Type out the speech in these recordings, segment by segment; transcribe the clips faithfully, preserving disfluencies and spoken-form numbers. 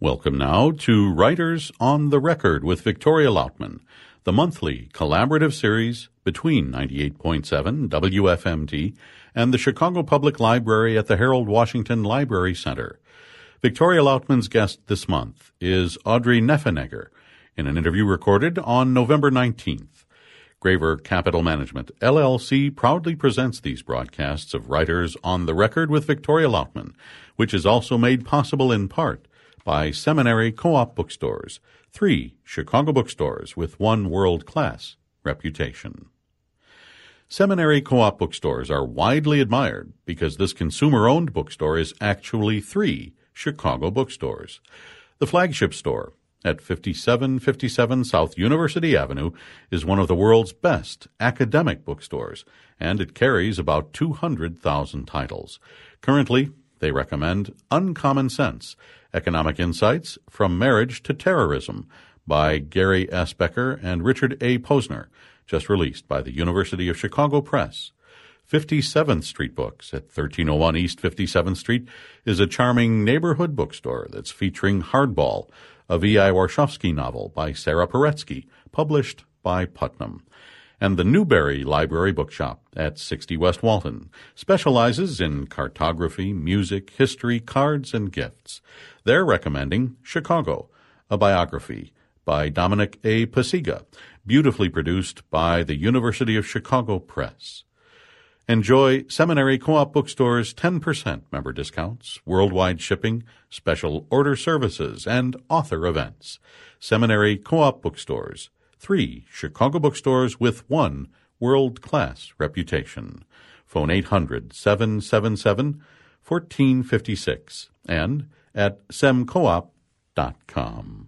Welcome now to Writers on the Record with Victoria Lautman, the monthly collaborative series between ninety-eight point seven W F M T and the Chicago Public Library at the Harold Washington Library Center. Victoria Lautman's guest this month is Audrey Niffenegger in an interview recorded on November nineteenth. Graver Capital Management, L L C, proudly presents these broadcasts of Writers on the Record with Victoria Lautman, which is also made possible in part by Seminary Co-op Bookstores, three Chicago bookstores with one world-class reputation. Seminary Co-op Bookstores are widely admired because this consumer-owned bookstore is actually three Chicago bookstores. The flagship store at fifty-seven fifty-seven South University Avenue is one of the world's best academic bookstores, and it carries about two hundred thousand titles. Currently, they recommend Uncommon Sense, Economic Insights from Marriage to Terrorism by Gary S. Becker and Richard A. Posner, just released by the University of Chicago Press. fifty-seventh Street Books at thirteen oh one East fifty-seventh Street is a charming neighborhood bookstore that's featuring Hardball, a V I Warshawski novel by Sarah Paretsky, published by Putnam. And the Newberry Library Bookshop at sixty West Walton specializes in cartography, music, history, cards, and gifts. They're recommending Chicago, a biography by Dominic A. Pasiga, beautifully produced by the University of Chicago Press. Enjoy Seminary Co-op Bookstores' ten percent member discounts, worldwide shipping, special order services, and author events. Seminary Co-op Bookstores, three Chicago bookstores with one world-class reputation. Phone eight hundred, seven seven seven, one four five six and at semcoop dot com.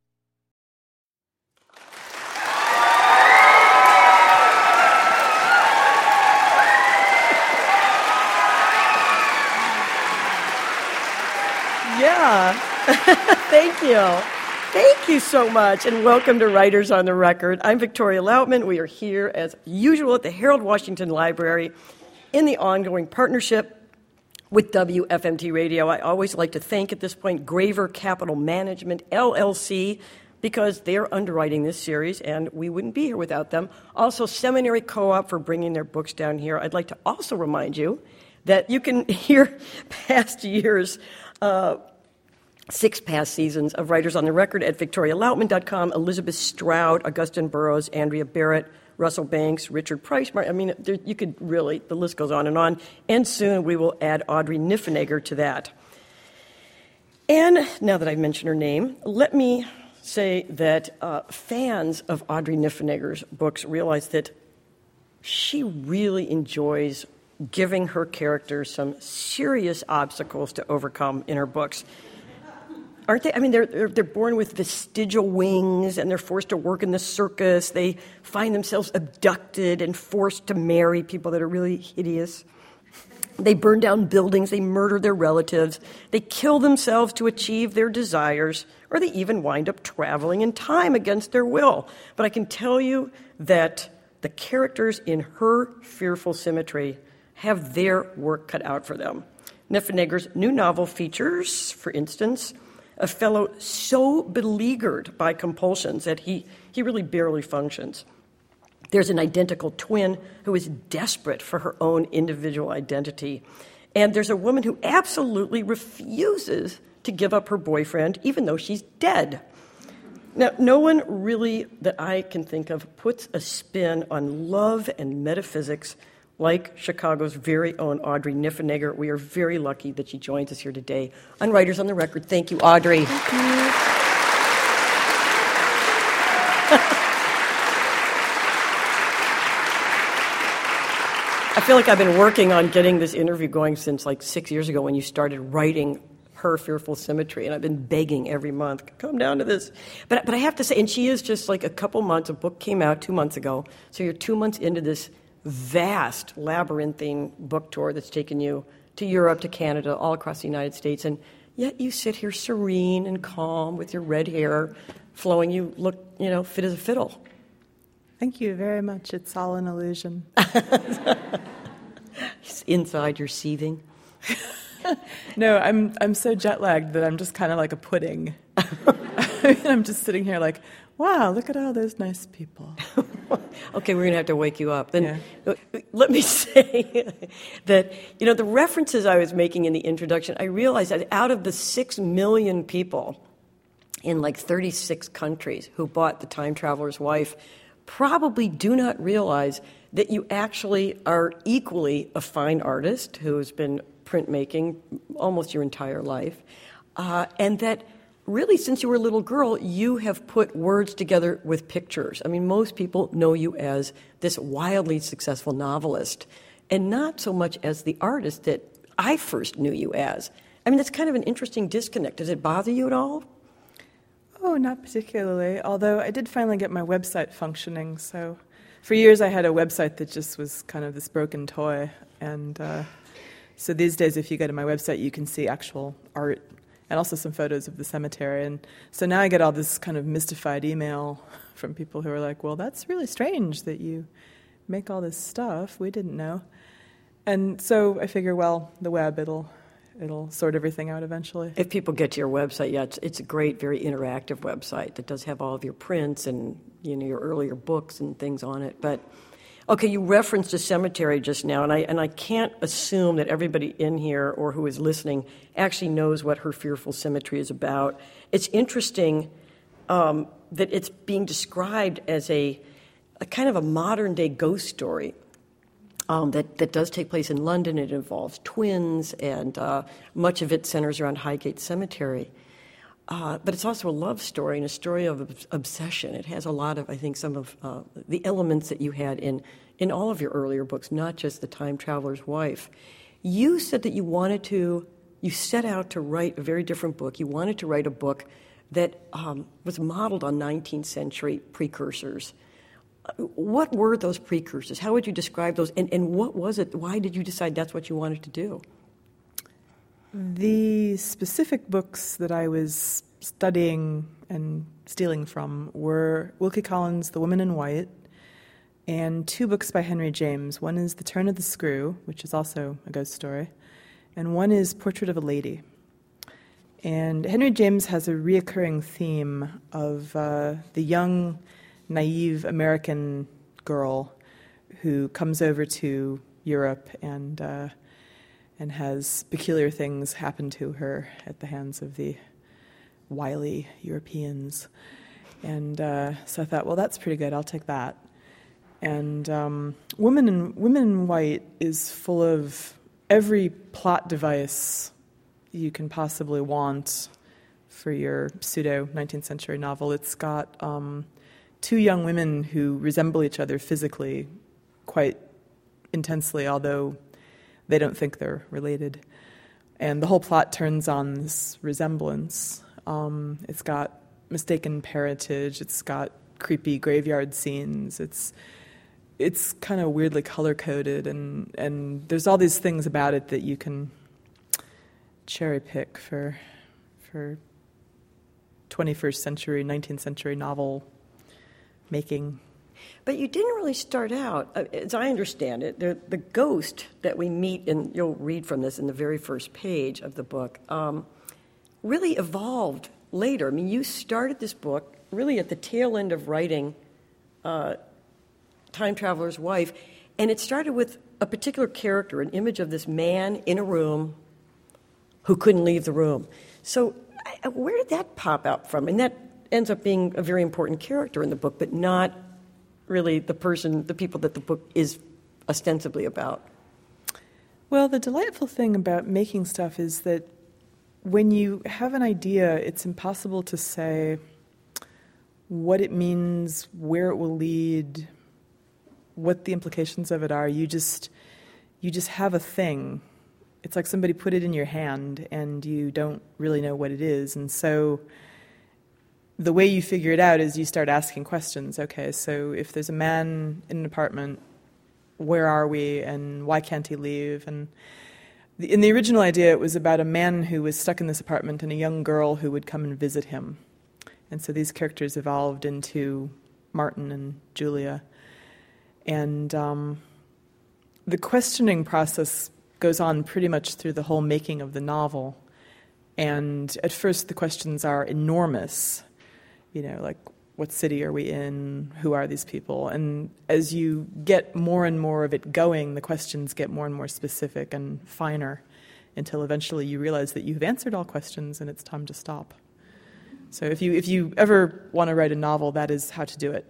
Yeah. Thank you. Thank you so much, and welcome to Writers on the Record. I'm Victoria Lautman. We are here, as usual, at the Harold Washington Library in the ongoing partnership with W F M T Radio. I always like to thank, at this point, Graver Capital Management, L L C, because they're underwriting this series, and we wouldn't be here without them. Also, Seminary Co-op for bringing their books down here. I'd like to also remind you that you can hear past years uh, Six past seasons of Writers on the Record at victoria lautman dot com. Elizabeth Stroud, Augustine Burroughs, Andrea Barrett, Russell Banks, Richard Price. I mean, there, you could really, the list goes on and on. And soon we will add Audrey Niffenegger to that. And now that I've mentioned her name, let me say that uh, fans of Audrey Niffenegger's books realize that she really enjoys giving her characters some serious obstacles to overcome in her books. Aren't they? I mean, they're, they're they're born with vestigial wings, and they're forced to work in the circus. They find themselves abducted and forced to marry people that are really hideous. They burn down buildings. They murder their relatives. They kill themselves to achieve their desires, or they even wind up traveling in time against their will. But I can tell you that the characters in her Fearful Symmetry have their work cut out for them. Niffenegger's new novel features, for instance, a fellow so beleaguered by compulsions that he, he really barely functions. There's an identical twin who is desperate for her own individual identity. And there's a woman who absolutely refuses to give up her boyfriend, even though she's dead. Now, no one really that I can think of puts a spin on love and metaphysics like Chicago's very own Audrey Niffenegger. We are very lucky that she joins us here today on Writers on the Record. Thank you, Audrey. Thank you. I feel like I've been working on getting this interview going since like six years ago when you started writing her Fearful Symmetry, and I've been begging every month, come down to this. But, but I have to say, and she is just like a couple months, a book came out two months ago, so you're two months into this vast labyrinthine book tour that's taken you to Europe, to Canada, all across the United States, and yet you sit here serene and calm with your red hair flowing. You look, you know, fit as a fiddle. Thank you very much. It's all an illusion. Inside, you're seething. No, I'm I'm so jet lagged that I'm just kind of like a pudding. I'm just sitting here like, wow, look at all those nice people. Okay, we're going to have to wake you up. Then Yeah. let me say that, you know, the references I was making in the introduction, I realized that out of the six million people in like thirty-six countries who bought The Time Traveler's Wife, probably do not realize that you actually are equally a fine artist who has been printmaking almost your entire life, uh, and that really, since you were a little girl, you have put words together with pictures. I mean, most people know you as this wildly successful novelist, and not so much as the artist that I first knew you as. I mean, that's kind of an interesting disconnect. Does it bother you at all? Oh, not particularly, although I did finally get my website functioning. So for years I had a website that just was kind of this broken toy. And uh, so these days, if you go to my website, you can see actual art and also some photos of the cemetery. And so now I get all this kind of mystified email from people who are like, well, that's really strange that you make all this stuff. We didn't know. And so I figure, well, the web, it'll it'll sort everything out eventually. If people get to your website, yeah, it's, it's a great, very interactive website that does have all of your prints and, you know, your earlier books and things on it. But, okay, you referenced a cemetery just now, and I and I can't assume that everybody in here or who is listening actually knows what Her Fearful Symmetry is about. It's interesting um, that it's being described as a, a kind of a modern-day ghost story. Um, that, that does take place in London. It involves twins, and uh, much of it centers around Highgate Cemetery. Uh, but it's also a love story and a story of ob- obsession. It has a lot of, I think, some of uh, the elements that you had in, in all of your earlier books, not just The Time Traveler's Wife. You said that you wanted to, you set out to write a very different book. You wanted to write a book that um, was modeled on nineteenth century precursors. What were those precursors? How would you describe those? And, and what was it? Why did you decide that's what you wanted to do? The specific books that I was studying and stealing from were Wilkie Collins' The Woman in White, and two books by Henry James. One is The Turn of the Screw, which is also a ghost story, and one is Portrait of a Lady. And Henry James has a reoccurring theme of uh, the young, naive American girl who comes over to Europe and uh, and has peculiar things happen to her at the hands of the wily Europeans. And uh, so I thought, well, that's pretty good. I'll take that. And um, Woman in Woman in White is full of every plot device you can possibly want for your pseudo nineteenth century novel. It's got um, two young women who resemble each other physically quite intensely, although they don't think they're related. And the whole plot turns on this resemblance. Um, it's got mistaken parentage. It's got creepy graveyard scenes. It's it's kind of weirdly color-coded, and, and there's all these things about it that you can cherry-pick for for twenty-first century, nineteenth century novel making. But you didn't really start out, uh, as I understand it, the, the ghost that we meet, and you'll read from this in the very first page of the book, um, really evolved later. I mean, you started this book really at the tail end of writing uh, Time Traveler's Wife, and it started with a particular character, an image of this man in a room who couldn't leave the room. So I, where did that pop out from? And that ends up being a very important character in the book, but not really the person, the people that the book is ostensibly about. Well, the delightful thing about making stuff is that when you have an idea, it's impossible to say what it means, where it will lead, what the implications of it are. You just you just have a thing. It's like somebody put it in your hand and you don't really know what it is. And so the way you figure it out is you start asking questions. Okay, so if there's a man in an apartment, where are we and why can't he leave? And the, in the original idea, it was about a man who was stuck in this apartment and a young girl who would come and visit him. And so these characters evolved into Martin and Julia. And um, the questioning process goes on pretty much through the whole making of the novel. And at first the questions are enormous, you know, like, what city are we in? Who are these people? And as you get more and more of it going, the questions get more and more specific and finer until eventually you realize that you've answered all questions and it's time to stop. So if you if you ever want to write a novel, that is how to do it.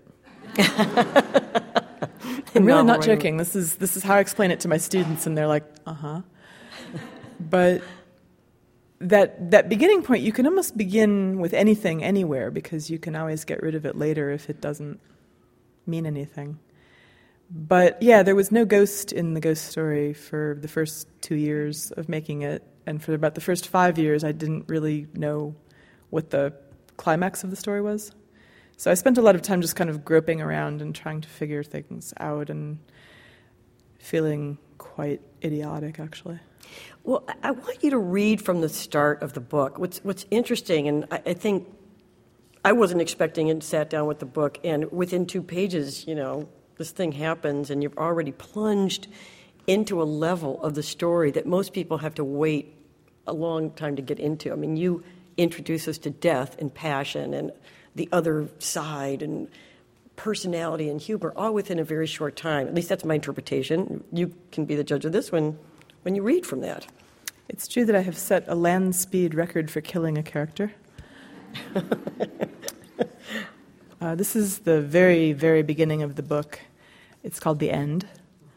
I'm really not joking. This is this is how I explain it to my students, and they're like, uh-huh. But that that beginning point, you can almost begin with anything, anywhere, because you can always get rid of it later if it doesn't mean anything. But yeah, there was no ghost in the ghost story for the first two years of making it, and for about the first five years, I didn't really know what the climax of the story was. So I spent a lot of time just kind of groping around and trying to figure things out and feeling quite idiotic, actually. Well, I want you to read from the start of the book. What's what's interesting, and I, I think I wasn't expecting it, sat down with the book, and within two pages, you know, this thing happens, and you've already plunged into a level of the story that most people have to wait a long time to get into. I mean, you introduce us to death and passion and the other side and personality and humor, all within a very short time. At least that's my interpretation. You can be the judge of this one when you read from that. It's true that I have set a land speed record for killing a character. uh, this is the very, very beginning of the book. It's called The End.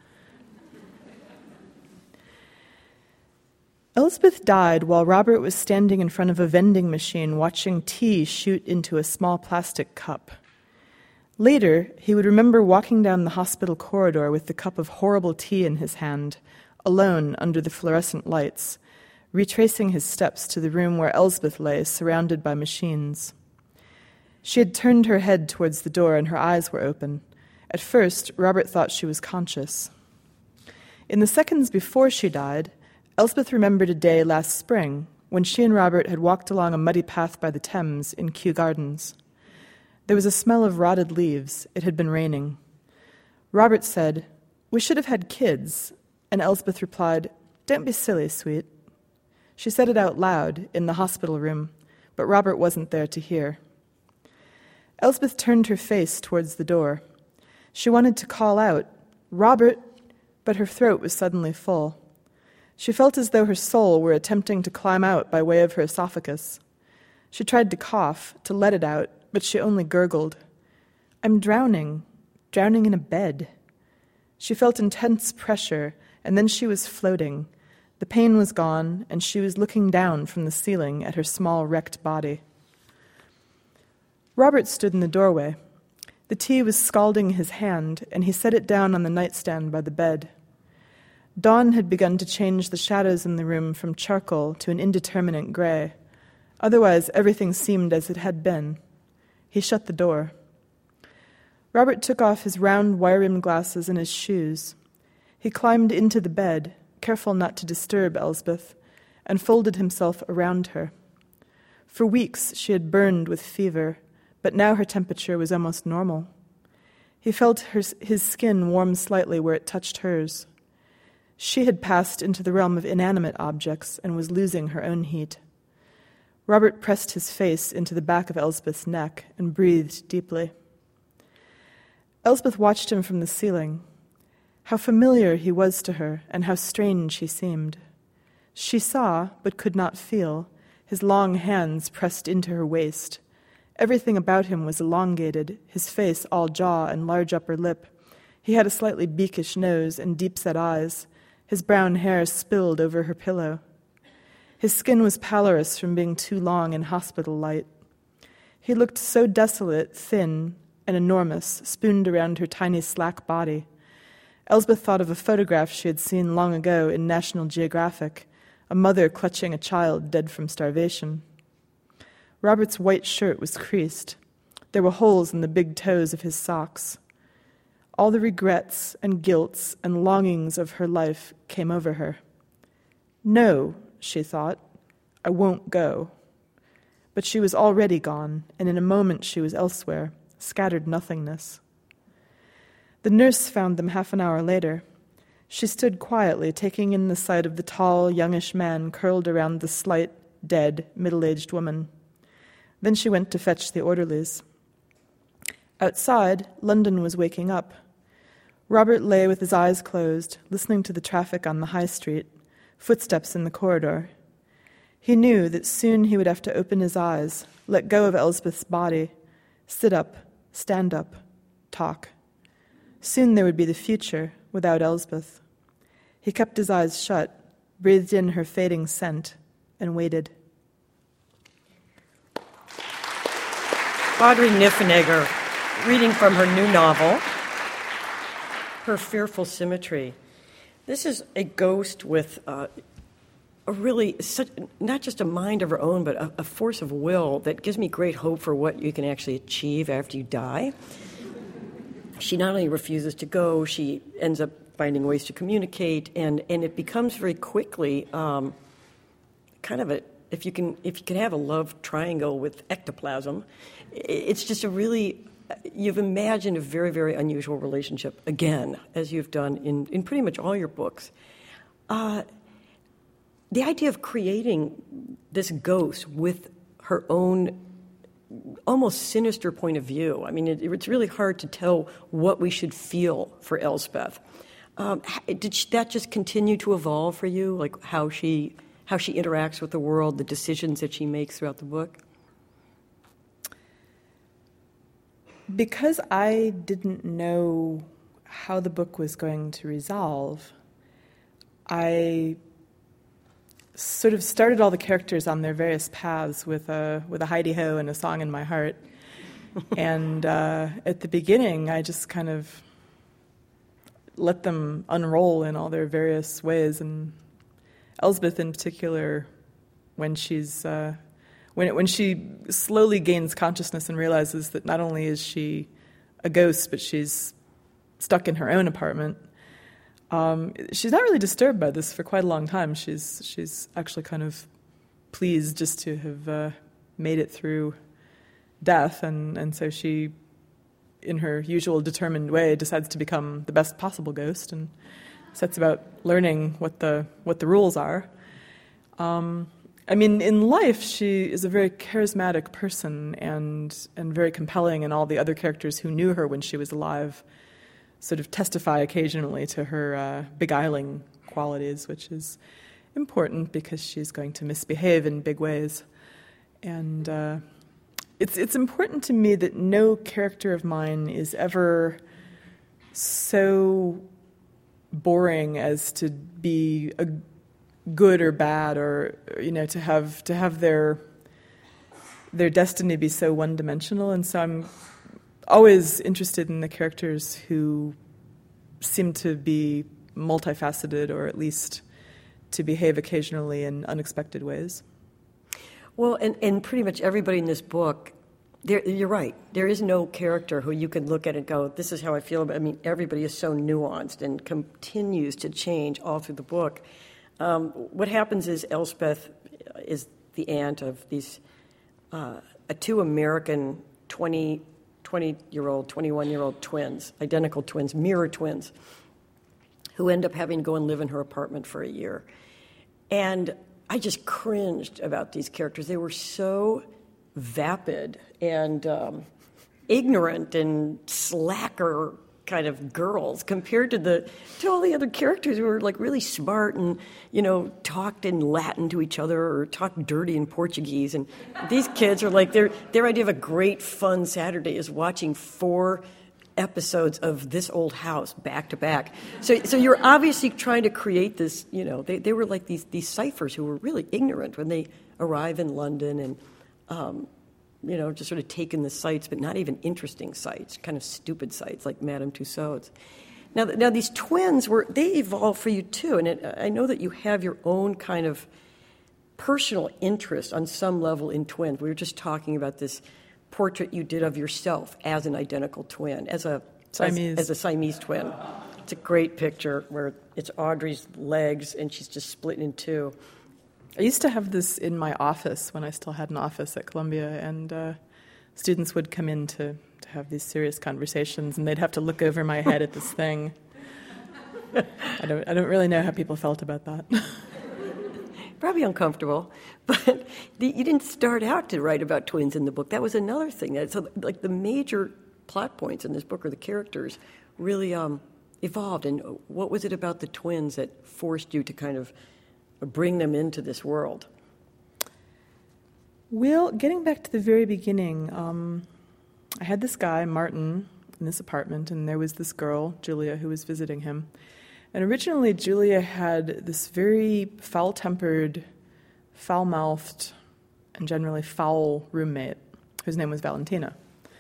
Elspeth died while Robert was standing in front of a vending machine watching tea shoot into a small plastic cup. Later, he would remember walking down the hospital corridor with the cup of horrible tea in his hand, alone under the fluorescent lights, retracing his steps to the room where Elspeth lay, surrounded by machines. She had turned her head towards the door and her eyes were open. At first, Robert thought she was conscious. In the seconds before she died, Elspeth remembered a day last spring when she and Robert had walked along a muddy path by the Thames in Kew Gardens. There was a smell of rotted leaves. It had been raining. Robert said, "We should have had kids," and Elspeth replied, "Don't be silly, sweet." She said it out loud in the hospital room, but Robert wasn't there to hear. Elspeth turned her face towards the door. She wanted to call out, "Robert," but her throat was suddenly full. She felt as though her soul were attempting to climb out by way of her esophagus. She tried to cough, to let it out, but she only gurgled. "I'm drowning, drowning in a bed." She felt intense pressure, and then she was floating. The pain was gone, and she was looking down from the ceiling at her small, wrecked body. Robert stood in the doorway. The tea was scalding his hand, and he set it down on the nightstand by the bed. Dawn had begun to change the shadows in the room from charcoal to an indeterminate gray. Otherwise, everything seemed as it had been. He shut the door. Robert took off his round wire-rimmed glasses and his shoes. He climbed into the bed, careful not to disturb Elspeth, and folded himself around her. For weeks she had burned with fever, but now her temperature was almost normal. He felt her, his skin warm slightly where it touched hers. She had passed into the realm of inanimate objects and was losing her own heat. Robert pressed his face into the back of Elspeth's neck and breathed deeply. Elspeth watched him from the ceiling. How familiar he was to her, and how strange he seemed. She saw, but could not feel, his long hands pressed into her waist. Everything about him was elongated, his face all jaw and large upper lip. He had a slightly beakish nose and deep-set eyes. His brown hair spilled over her pillow. His skin was pallorous from being too long in hospital light. He looked so desolate, thin, and enormous, spooned around her tiny slack body. Elspeth thought of a photograph she had seen long ago in National Geographic, a mother clutching a child dead from starvation. Robert's white shirt was creased. There were holes in the big toes of his socks. All the regrets and guilts and longings of her life came over her. No, she thought, I won't go. But she was already gone, and in a moment she was elsewhere, scattered nothingness. The nurse found them half an hour later. She stood quietly, taking in the sight of the tall, youngish man curled around the slight, dead, middle-aged woman. Then she went to fetch the orderlies. Outside, London was waking up. Robert lay with his eyes closed, listening to the traffic on the high street, footsteps in the corridor. He knew that soon he would have to open his eyes, let go of Elspeth's body, sit up, stand up, talk. Soon there would be the future without Elspeth. He kept his eyes shut, breathed in her fading scent, and waited. Audrey Niffenegger, reading from her new novel, Her Fearful Symmetry. This is a ghost with uh, a really, such, not just a mind of her own, but a, a force of will that gives me great hope for what you can actually achieve after you die. She not only refuses to go, she ends up finding ways to communicate, and, and it becomes very quickly um, kind of a, if you can if you can have a love triangle with ectoplasm, it's just a really, you've imagined a very, very unusual relationship, again, as you've done in, in pretty much all your books. Uh, the idea of creating this ghost with her own almost sinister point of view. I mean, it, it's really hard to tell what we should feel for Elspeth. Um, did she, that just continue to evolve for you, like how she how she interacts with the world, the decisions that she makes throughout the book? Because I didn't know how the book was going to resolve, I sort of started all the characters on their various paths with a with a hidey-ho and a song in my heart. And uh, at the beginning, I just kind of let them unroll in all their various ways. And Elspeth, in particular, when she's uh, when it, when she slowly gains consciousness and realizes that not only is she a ghost, but she's stuck in her own apartment. Um, she's not really disturbed by this for quite a long time. She's she's actually kind of pleased just to have uh, made it through death, and, and so she, in her usual determined way, decides to become the best possible ghost and sets about learning what the what the rules are. Um, I mean, in life, she is a very charismatic person and and very compelling, and all the other characters who knew her when she was alive sort of testify occasionally to her uh, beguiling qualities, which is important because she's going to misbehave in big ways. And uh, it's it's important to me that no character of mine is ever so boring as to be a good or bad, or you know, to have to have their their destiny be so one-dimensional. And so I'm always interested in the characters who seem to be multifaceted, or at least to behave occasionally in unexpected ways. Well, and, and pretty much everybody in this book, there, you're right. There is no character who you can look at and go, this is how I feel about it. I mean, everybody is so nuanced and continues to change all through the book. Um, what happens is Elspeth is the aunt of these uh, two American twenty twenty-year-old, twenty-one-year-old twins, identical twins, mirror twins, who end up having to go and live in her apartment for a year. And I just cringed about these characters. They were so vapid and um, ignorant and slacker kind of girls compared to the to all the other characters who were like really smart and, you know, talked in Latin to each other or talked dirty in Portuguese. And these kids are like, their their idea of a great fun Saturday is watching four episodes of This Old House back to back. So so you're obviously trying to create this, you know, they, they were like these these ciphers who were really ignorant when they arrive in London and um you know, just sort of taking the sights, but not even interesting sights, kind of stupid sights like Madame Tussauds. Now, now these twins were, they evolved for you too, and it, I know that you have your own kind of personal interest on some level in twins. We were just talking about this portrait you did of yourself as an identical twin, as a Siamese. As, as a Siamese twin. It's a great picture where it's Audrey's legs and she's just split in two. I used to have this in my office when I still had an office at Columbia, and uh, students would come in to, to have these serious conversations, and they'd have to look over my head at this thing. I don't, I don't really know how people felt about that. Probably uncomfortable, but the, you didn't start out to write about twins in the book. That was another thing. That, so, like, the major plot points in this book, or the characters, really um, evolved. And what was it about the twins that forced you to kind of bring them into this world? Well, getting back to the very beginning, um, I had this guy, Martin, in this apartment, and there was this girl, Julia, who was visiting him. And originally, Julia had this very foul-tempered, foul-mouthed, and generally foul roommate, whose name was Valentina.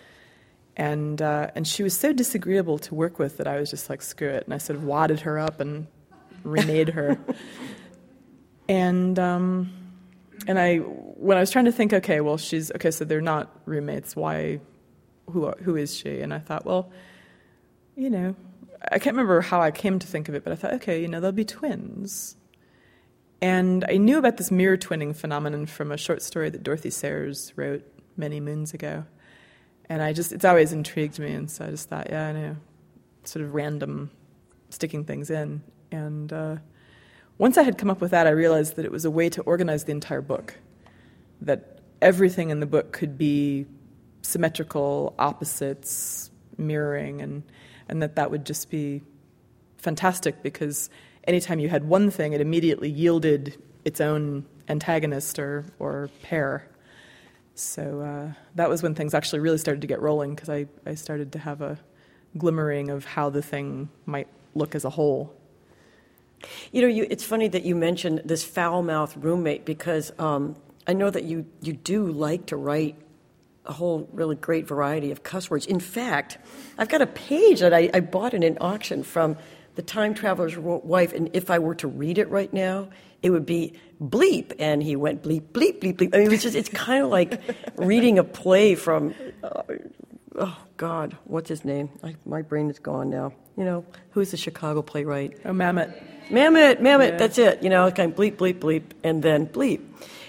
And uh, and she was so disagreeable to work with that I was just like, screw it. And I sort of wadded her up and remade her. and um, and I, when I was trying to think, okay, well, she's, okay, so they're not roommates. Why, who who is she? And I thought, well, you know, I can't remember how I came to think of it, but I thought, okay, you know, they'll be twins. And I knew about this mirror twinning phenomenon from a short story that Dorothy Sayers wrote many moons ago. And I just, it's always intrigued me, and so I just thought, yeah, I know, sort of random sticking things in. And uh, once I had come up with that, I realized that it was a way to organize the entire book, that everything in the book could be symmetrical, opposites, mirroring, and and that that would just be fantastic, because anytime you had one thing, it immediately yielded its own antagonist or, or pair. So uh, that was when things actually really started to get rolling, because I, I started to have a glimmering of how the thing might look as a whole. You know, you, it's funny that you mentioned this foul-mouthed roommate, because um, I know that you, you do like to write a whole really great variety of cuss words. In fact, I've got a page that I, I bought in an auction from The Time Traveler's Wife, and if I were to read it right now, it would be bleep, and he went bleep, bleep, bleep, bleep. I mean, it's just, it's kind of like reading a play from, uh, oh, God, what's his name? I, my brain is gone now. You know, who's the Chicago playwright? Oh, Mamet. Mamet, Mamet, yeah. That's it. You know, kind of bleep, bleep, bleep, and then bleep.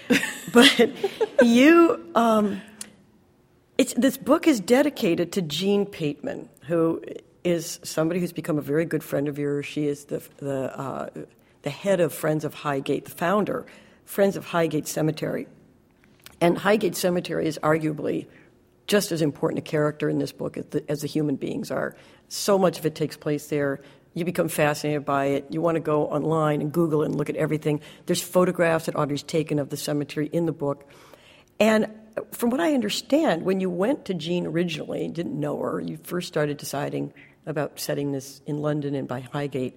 But you... Um, It's, this book is dedicated to Jean Pateman, who is somebody who's become a very good friend of yours. She is the the, uh, the head of Friends of Highgate, the founder, Friends of Highgate Cemetery. And Highgate Cemetery is arguably just as important a character in this book as the, as the human beings are. So much of it takes place there. You become fascinated by it. You want to go online and Google it and look at everything. There's photographs that Audrey's taken of the cemetery in the book. And from what I understand, when you went to Jean originally, didn't know her, you first started deciding about setting this in London and by Highgate,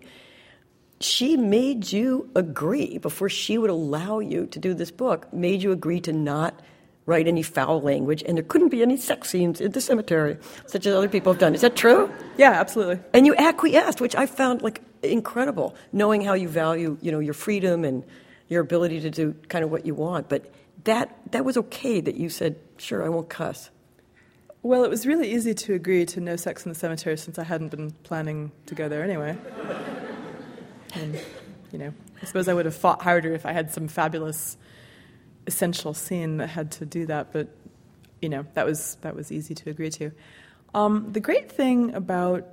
she made you agree, before she would allow you to do this book, made you agree to not write any foul language, and there couldn't be any sex scenes in the cemetery, such as other people have done. Is that true? Yeah, absolutely. And you acquiesced, which I found like incredible, knowing how you value, you know, your freedom and your ability to do kind of what you want. But that that was okay that you said, sure, I won't cuss. Well, it was really easy to agree to no sex in the cemetery, since I hadn't been planning to go there anyway. And, you know, I suppose I would have fought harder if I had some fabulous essential scene that had to do that, but, you know, that was that was easy to agree to. Um, the great thing about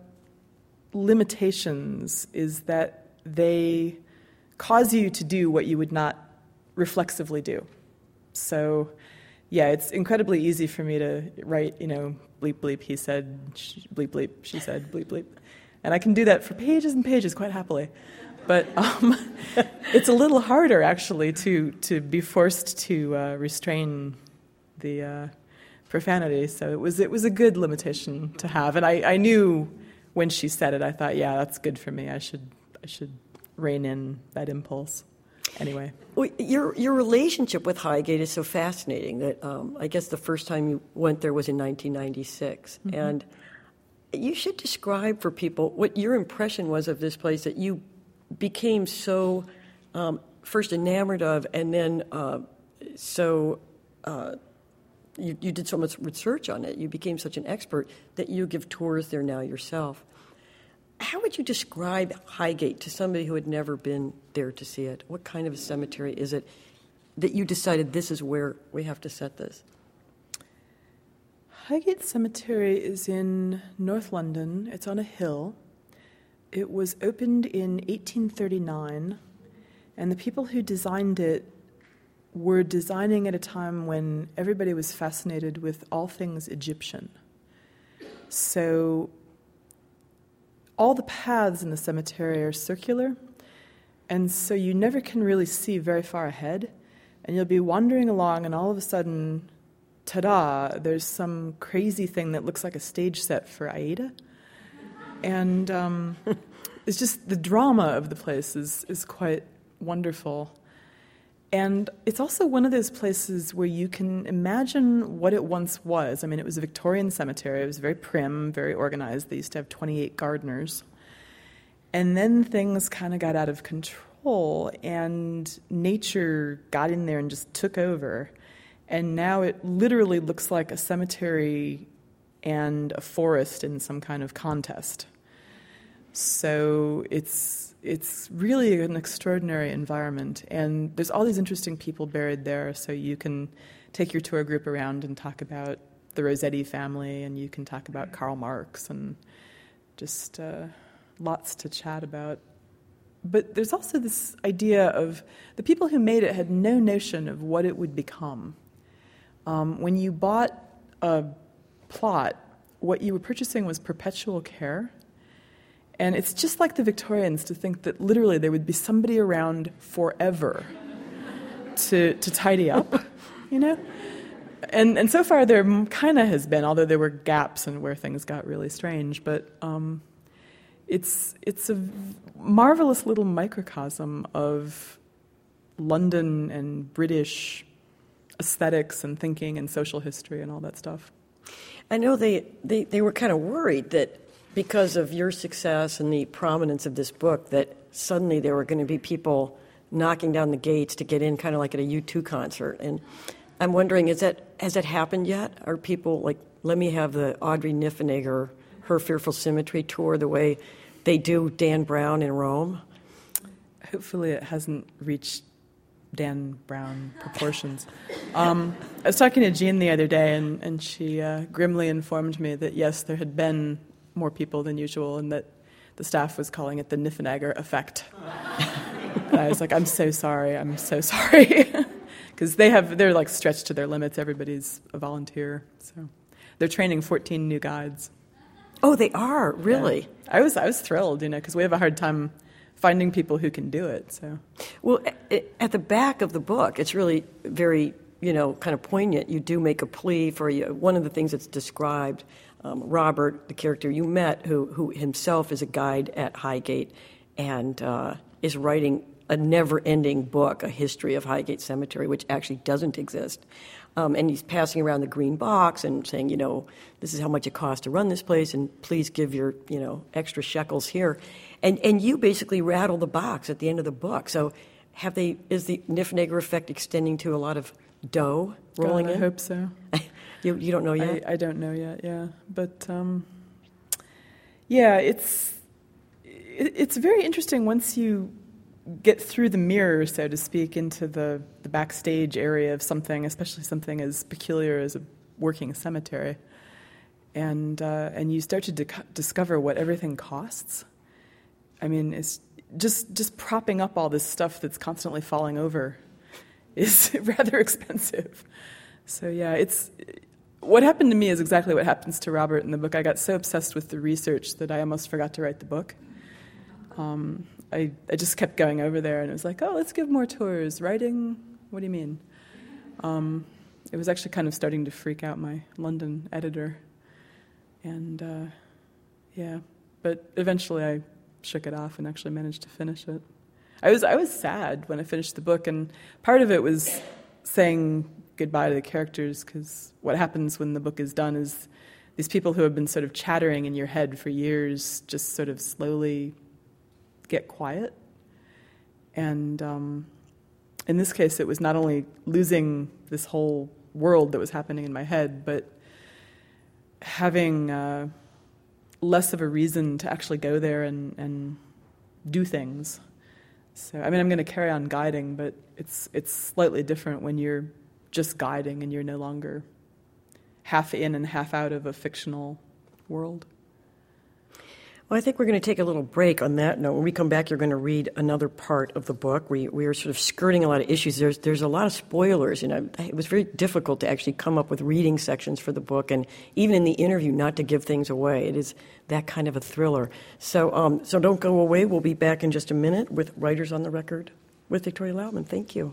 limitations is that they cause you to do what you would not reflexively do. So, yeah, it's incredibly easy for me to write, you know, bleep, bleep, he said, sh- bleep, bleep, she said, bleep, bleep. And I can do that for pages and pages quite happily. But um, it's a little harder, actually, to, to be forced to uh, restrain the uh, profanity. So it was it was a good limitation to have. And I, I knew when she said it, I thought, yeah, that's good for me. I should I should rein in that impulse. Anyway. Well, your your relationship with Highgate is so fascinating that um, I guess the first time you went there was in nineteen ninety-six. Mm-hmm. And you should describe for people what your impression was of this place that you became so um, first enamored of, and then uh, so uh, you, you did so much research on it. You became such an expert that you give tours there now yourself. How would you describe Highgate to somebody who had never been there to see it? What kind of a cemetery is it that you decided this is where we have to set this? Highgate Cemetery is in North London. It's on a hill. It was opened in eighteen thirty-nine, and the people who designed it were designing at a time when everybody was fascinated with all things Egyptian. So all the paths in the cemetery are circular, and so you never can really see very far ahead, and you'll be wandering along, and all of a sudden, ta-da, there's some crazy thing that looks like a stage set for Aida. And um, it's just the drama of the place is, is quite wonderful. And it's also one of those places where you can imagine what it once was. I mean, it was a Victorian cemetery. It was very prim, very organized. They used to have twenty-eight gardeners. And then things kind of got out of control, and nature got in there and just took over. And now it literally looks like a cemetery and a forest in some kind of contest. So it's it's really an extraordinary environment, and there's all these interesting people buried there, so you can take your tour group around and talk about the Rossetti family, and you can talk about Karl Marx, and just uh, lots to chat about. But there's also this idea of the people who made it had no notion of what it would become. Um, when you bought a plot, what you were purchasing was perpetual care. And it's just like the Victorians to think that literally there would be somebody around forever to to tidy up, you know? And and so far there kind of has been, although there were gaps and where things got really strange. But um, it's it's a marvelous little microcosm of London and British aesthetics and thinking and social history and all that stuff. I know they, they, they were kind of worried that because of your success and the prominence of this book, that suddenly there were going to be people knocking down the gates to get in, kind of like at a U two concert. And I'm wondering, is that has that happened yet? Are people like, let me have the Audrey Niffenegger, Her Fearful Symmetry tour the way they do Dan Brown in Rome? Hopefully it hasn't reached Dan Brown proportions. Um, I was talking to Jean the other day, and, and she uh, grimly informed me that, yes, there had been more people than usual, and that the staff was calling it the Niffenegger effect. And I was like, I'm so sorry, I'm so sorry. Because they have, they're like stretched to their limits. Everybody's a volunteer. So they're training fourteen new guides. Oh, they are? Really? Yeah. I was I was thrilled, you know, because we have a hard time finding people who can do it. So, well, at the back of the book, it's really very, you know, kind of poignant. You do make a plea for you. One of the things that's described, um, Robert, the character you met, who who himself is a guide at Highgate, and uh, is writing a never-ending book, a history of Highgate Cemetery, which actually doesn't exist. Um, and he's passing around the green box and saying, you know, this is how much it costs to run this place, and please give your, you know, extra shekels here. And and you basically rattle the box at the end of the book. So have they, is the Niffenegger effect extending to a lot of dough rolling God, I in? I hope so. you you don't know yet? I, I don't know yet, yeah. But, um, yeah, it's it, it's very interesting once you get through the mirror, so to speak, into the, the backstage area of something, especially something as peculiar as a working cemetery, and uh, and you start to di- discover what everything costs. I mean, it's just just propping up all this stuff that's constantly falling over is rather expensive. So yeah, it's what happened to me is exactly what happens to Robert in the book. I got so obsessed with the research that I almost forgot to write the book. Um, I, I just kept going over there, and it was like, oh, let's give more tours. Writing? What do you mean? Um, it was actually kind of starting to freak out my London editor. And, uh, yeah, but eventually I shook it off and actually managed to finish it. I was I was sad when I finished the book, and part of it was saying goodbye to the characters, because what happens when the book is done is these people who have been sort of chattering in your head for years just sort of slowly get quiet. And um, in this case, it was not only losing this whole world that was happening in my head, but having uh, less of a reason to actually go there and, and do things. So, I mean, I'm going to carry on guiding, but it's it's slightly different when you're just guiding and you're no longer half in and half out of a fictional world. Well, I think we're going to take a little break on that note. When we come back, you're going to read another part of the book. We we are sort of skirting a lot of issues. There's there's a lot of spoilers, and I, it was very difficult to actually come up with reading sections for the book, and even in the interview, not to give things away. It is that kind of a thriller. So um, so don't go away. We'll be back in just a minute with Writers on the Record with Victoria Lautman. Thank you.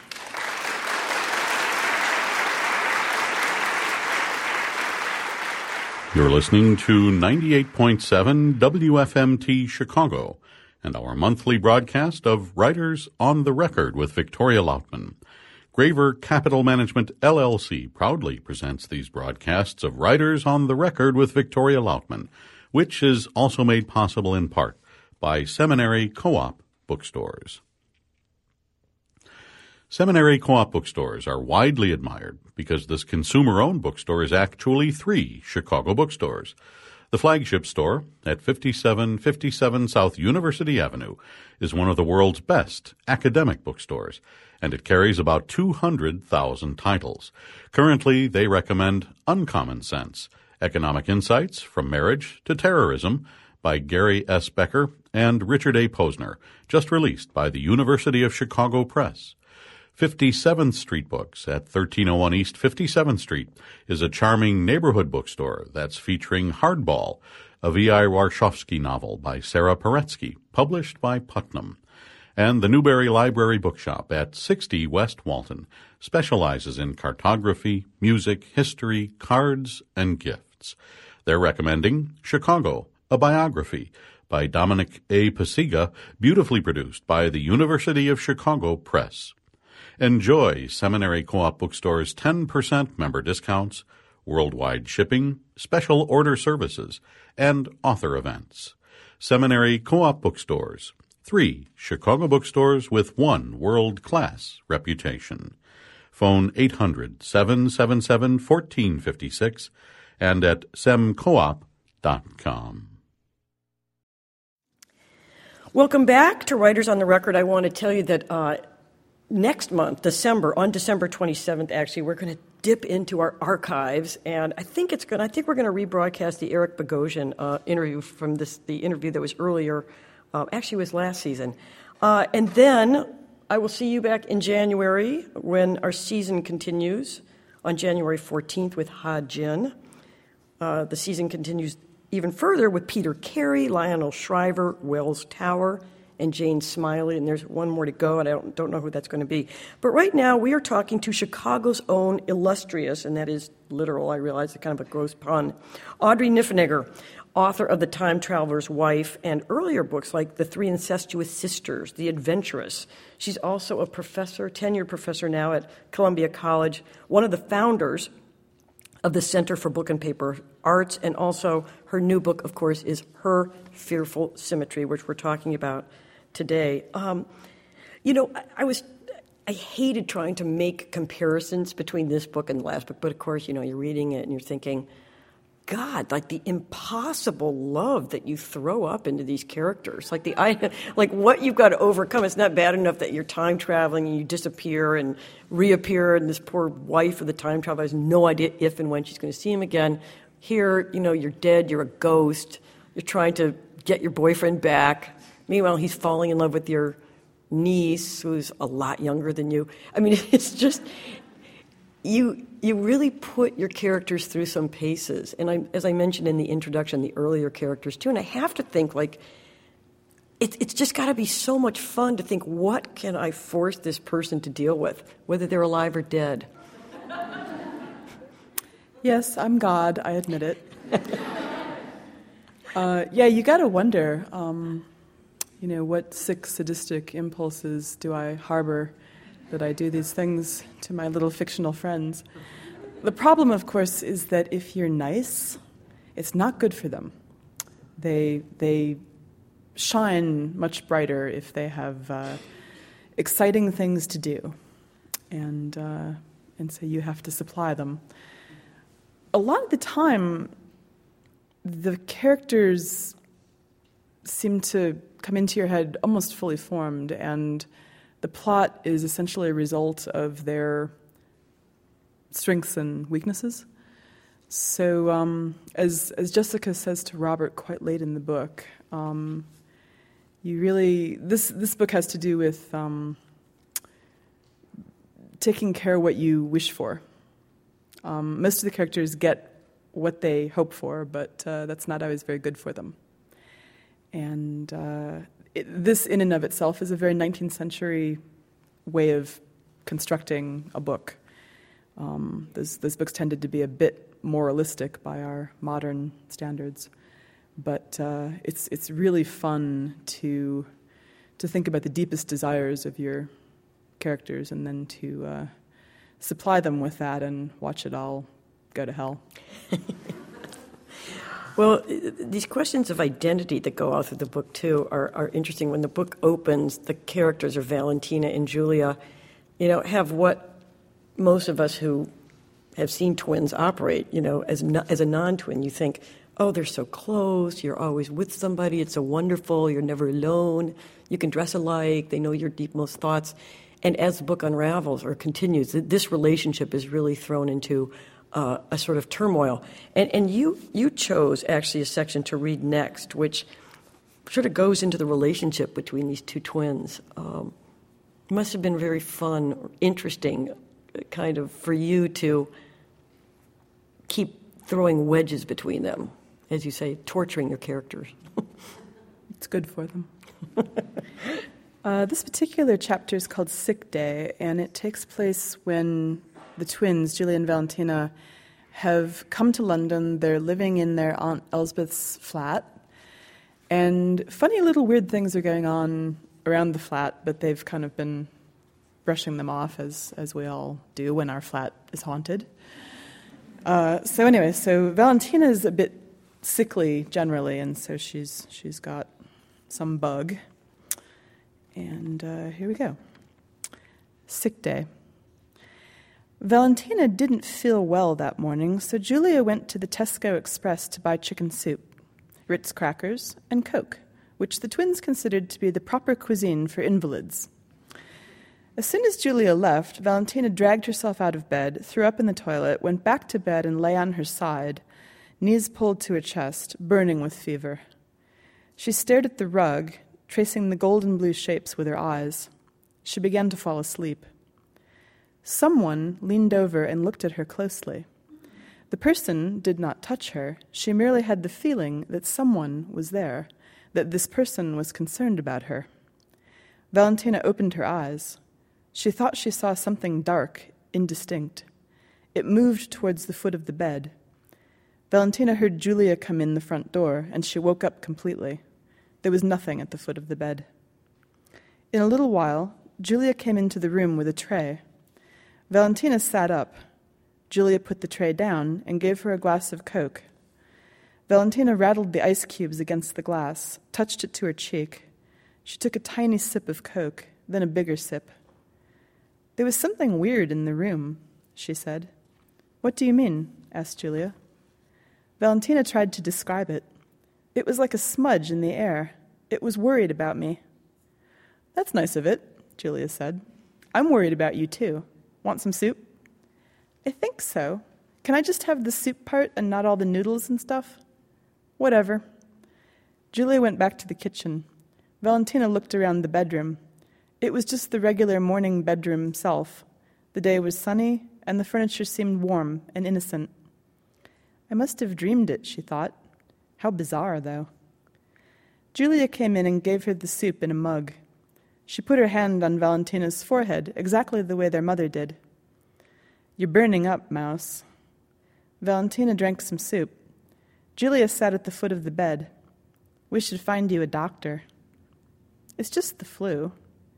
You're listening to ninety-eight point seven W F M T Chicago and our monthly broadcast of Writers on the Record with Victoria Lautman. Graver Capital Management, L L C proudly presents these broadcasts of Writers on the Record with Victoria Lautman, which is also made possible in part by Seminary Co-op bookstores. Seminary Co-op bookstores are widely admired because this consumer-owned bookstore is actually three Chicago bookstores. The flagship store at fifty-seven fifty-seven South University Avenue is one of the world's best academic bookstores, and it carries about two hundred thousand titles. Currently, they recommend Uncommon Sense, Economic Insights from Marriage to Terrorism by Gary S. Becker and Richard A. Posner, just released by the University of Chicago Press. fifty-seventh Street Books at thirteen oh one East fifty-seventh Street is a charming neighborhood bookstore that's featuring Hardball, a V I Warshawski novel by Sarah Paretsky, published by Putnam. And the Newberry Library Bookshop at sixty West Walton specializes in cartography, music, history, cards, and gifts. They're recommending Chicago, a Biography by Dominic A. Pasiga, beautifully produced by the University of Chicago Press. Enjoy Seminary Co-op Bookstore's ten percent member discounts, worldwide shipping, special order services, and author events. Seminary Co-op Bookstores, three Chicago bookstores with one world-class reputation. Phone eight hundred, seven seven seven, one four five six and at sem coop dot com. Welcome back to Writers on the Record. I want to tell you that uh, next month, December, on December twenty-seventh, actually, we're going to dip into our archives, and I think it's going. I think we're going to rebroadcast the Eric Bogosian uh, interview from this, the interview that was earlier. Uh, actually, it was last season, uh, and then I will see you back in January when our season continues on January fourteenth with Ha Jin. Uh, the season continues even further with Peter Carey, Lionel Shriver, Wells Tower, and Jane Smiley, and there's one more to go, and I don't, don't know who that's going to be. But right now, we are talking to Chicago's own illustrious, and that is literal, I realize, it's kind of a gross pun, Audrey Niffenegger, author of The Time Traveler's Wife and earlier books like The Three Incestuous Sisters, The Adventuress. She's also a professor, tenured professor now at Columbia College, one of the founders of the Center for Book and Paper Arts, and also her new book, of course, is Her Fearful Symmetry, which we're talking about today. Um, you know, I, I was, I hated trying to make comparisons between this book and the last book, but of course, you know, you're reading it and you're thinking, God, like the impossible love that you throw up into these characters, like the like what you've got to overcome. It's not bad enough that you're time traveling and you disappear and reappear, and this poor wife of the time traveler has no idea if and when she's going to see him again. Here, you know, you're dead, you're a ghost, you're trying to get your boyfriend back. Meanwhile, he's falling in love with your niece, who's a lot younger than you. I mean, it's just, you you really put your characters through some paces. And I, as I mentioned in the introduction, the earlier characters too, and I have to think, like, it, it's just got to be so much fun to think, what can I force this person to deal with, whether they're alive or dead? Yes, I'm God, I admit it. uh, yeah, you got to wonder, um, you know, what sick, sadistic impulses do I harbor that I do these things to my little fictional friends. The problem, of course, is that if you're nice, it's not good for them. They they shine much brighter if they have uh, exciting things to do, and uh, and so you have to supply them. A lot of the time, the characters seem to come into your head almost fully formed, and the plot is essentially a result of their strengths and weaknesses. So, um, as as Jessica says to Robert quite late in the book, um, you really this this book has to do with um, taking care of what you wish for. Um, most of the characters get what they hope for, but uh, that's not always very good for them. And uh, it, this, in and of itself, is a very nineteenth century way of constructing a book. Um, those, those books tended to be a bit moralistic by our modern standards, but uh, it's it's really fun to to think about the deepest desires of your characters and then to uh, supply them with that and watch it all go to hell. Well, these questions of identity that go all through the book, too, are, are interesting. When the book opens, the characters are Valentina and Julia, you know, have what most of us who have seen twins operate, you know, as no, as a non-twin. You think, oh, they're so close, you're always with somebody, it's so wonderful, you're never alone, you can dress alike, they know your deepmost thoughts. And as the book unravels or continues, this relationship is really thrown into uh, a sort of turmoil. And, and you, you chose, actually, a section to read next, which sort of goes into the relationship between these two twins. Um, it must have been very fun, or interesting, kind of, for you to keep throwing wedges between them, as you say, torturing your characters. It's good for them. uh, this particular chapter is called Sick Day, and it takes place when the twins, Julia and Valentina, have come to London. They're living in their Aunt Elspeth's flat, and funny little weird things are going on around the flat, but they've kind of been brushing them off, as as we all do when our flat is haunted. Uh, so anyway, so Valentina is a bit sickly generally, and so she's she's got some bug. And uh, here we go. Sick day. Valentina didn't feel well that morning, so Julia went to the Tesco Express to buy chicken soup, Ritz crackers, and Coke, which the twins considered to be the proper cuisine for invalids. As soon as Julia left, Valentina dragged herself out of bed, threw up in the toilet, went back to bed and lay on her side, knees pulled to her chest, burning with fever. She stared at the rug, tracing the golden blue shapes with her eyes. She began to fall asleep. Someone leaned over and looked at her closely. The person did not touch her. She merely had the feeling that someone was there, that this person was concerned about her. Valentina opened her eyes. She thought she saw something dark, indistinct. It moved towards the foot of the bed. Valentina heard Julia come in the front door, and she woke up completely. There was nothing at the foot of the bed. In a little while, Julia came into the room with a tray. Valentina sat up. Julia put the tray down and gave her a glass of Coke. Valentina rattled the ice cubes against the glass, touched it to her cheek. She took a tiny sip of Coke, then a bigger sip. There was something weird in the room, she said. What do you mean? Asked Julia. Valentina tried to describe it. It was like a smudge in the air. It was worried about me. That's nice of it, Julia said. I'm worried about you, too. Want some soup? I think so. Can I just have the soup part and not all the noodles and stuff? Whatever. Julia went back to the kitchen. Valentina looked around the bedroom. It was just the regular morning bedroom self. The day was sunny, and the furniture seemed warm and innocent. I must have dreamed it, she thought. How bizarre, though. Julia came in and gave her the soup in a mug. She put her hand on Valentina's forehead, exactly the way their mother did. You're burning up, Mouse. Valentina drank some soup. Julia sat at the foot of the bed. We should find you a doctor. It's just the flu.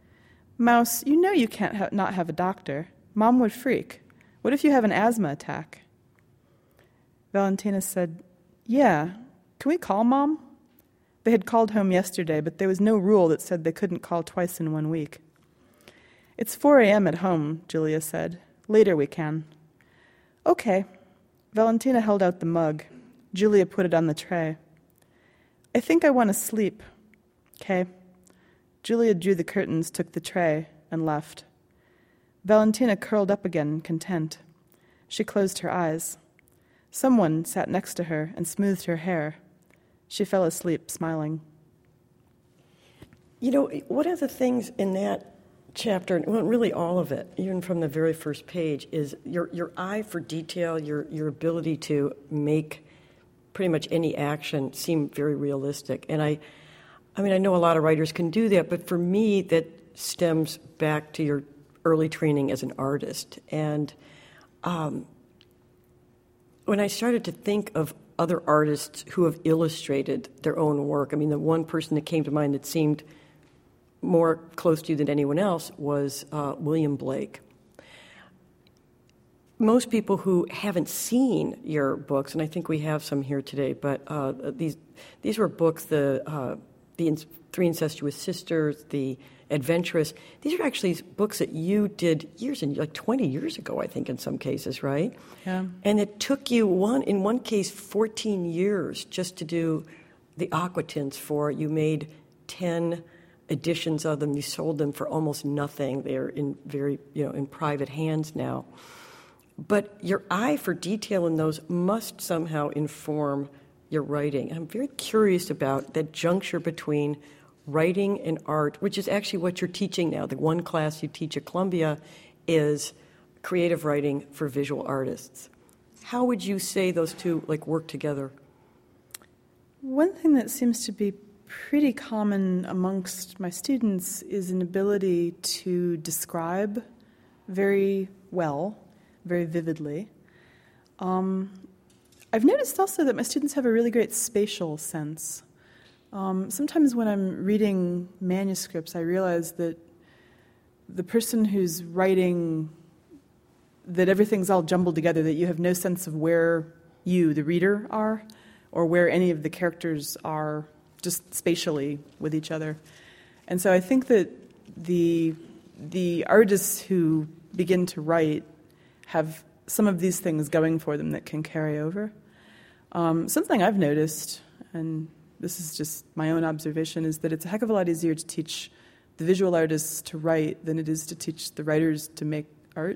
Mouse, you know you can't ha- not have a doctor. Mom would freak. What if you have an asthma attack? Valentina said, Yeah, can we call Mom? They had called home yesterday, but there was no rule that said they couldn't call twice in one week. It's four a.m. at home, Julia said. Later we can. Okay. Valentina held out the mug. Julia put it on the tray. I think I want to sleep. Okay. Julia drew the curtains, took the tray, and left. Valentina curled up again, content. She closed her eyes. Someone sat next to her and smoothed her hair. She fell asleep, smiling. You know, one of the things in that chapter, well, really all of it, even from the very first page, is your your eye for detail, your your ability to make pretty much any action seem very realistic. And I, I mean, I know a lot of writers can do that, but for me, that stems back to your early training as an artist. And um, when I started to think of other artists who have illustrated their own work, I mean, the one person that came to mind that seemed more close to you than anyone else was uh, William Blake. Most people who haven't seen your books, and I think we have some here today, but uh, these these were books, the uh, the Three Incestuous Sisters, The Adventuress. These are actually books that you did years and like twenty years ago, I think, in some cases, right? Yeah. And it took you one in one case fourteen years just to do the Aquitins for. You made ten editions of them. You sold them for almost nothing. They're in very you know in private hands now. But your eye for detail in those must somehow inform your writing. I'm very curious about that juncture between writing and art, which is actually what you're teaching now. The one class you teach at Columbia is creative writing for visual artists. How would you say those two like work together? One thing that seems to be pretty common amongst my students is an ability to describe very well, very vividly. Um, I've noticed also that my students have a really great spatial sense. Um, sometimes when I'm reading manuscripts, I realize that the person who's writing, that everything's all jumbled together, that you have no sense of where you, the reader, are, or where any of the characters are just spatially with each other. And so I think that the the artists who begin to write have some of these things going for them that can carry over. Um, something I've noticed, and this is just my own observation, is that it's a heck of a lot easier to teach the visual artists to write than it is to teach the writers to make art.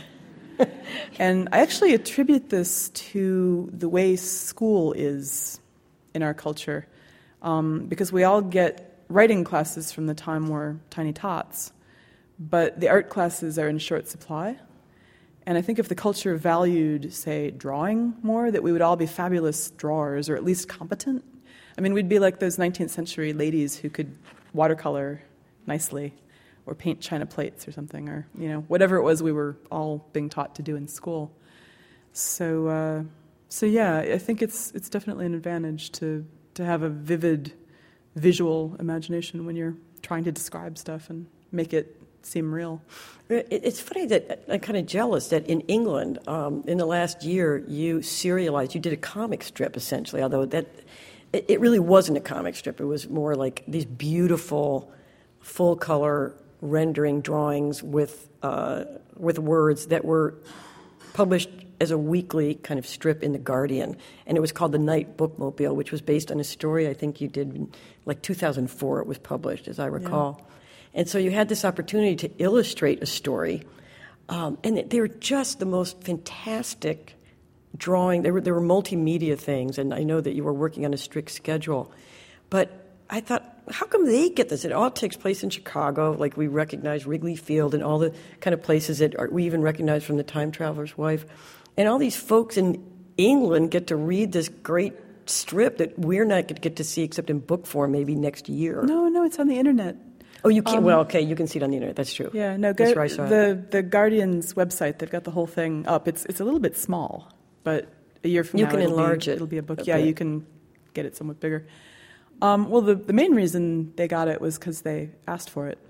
And I actually attribute this to the way school is in our culture, um, because we all get writing classes from the time we're tiny tots, but the art classes are in short supply. And I think if the culture valued, say, drawing more, that we would all be fabulous drawers, or at least competent. I mean, we'd be like those nineteenth century ladies who could watercolor nicely, or paint china plates or something, or, you know, whatever it was we were all being taught to do in school. So, uh, so yeah, I think it's it's definitely an advantage to, to have a vivid visual imagination when you're trying to describe stuff and make it seem real. It's funny that I'm kind of jealous that in England, um, in the last year, you serialized, you did a comic strip, essentially, although that it, it really wasn't a comic strip. It was more like these beautiful, full-color rendering drawings with uh, with words that were published as a weekly kind of strip in The Guardian. And it was called The Night Bookmobile, which was based on a story I think you did in like two thousand four it was published, as I recall. Yeah. And so you had this opportunity to illustrate a story, um, and they were just the most fantastic drawing. They were, they were multimedia things, and I know that you were working on a strict schedule. But I thought, how come they get this? It all takes place in Chicago, like we recognize Wrigley Field and all the kind of places that are, we even recognize from The Time Traveler's Wife. And all these folks in England get to read this great strip that we're not going to get to see except in book form maybe next year. No, no, it's on the internet. Oh, you can. Um, well, okay, you can see it on the internet. That's true. Yeah, no, go, the the Guardian's website. They've got the whole thing up. It's it's a little bit small, but a year from you now can it'll enlarge be, it. It'll be a book. A yeah, bit. You can get it somewhat bigger. Um, well, the the main reason they got it was because they asked for it.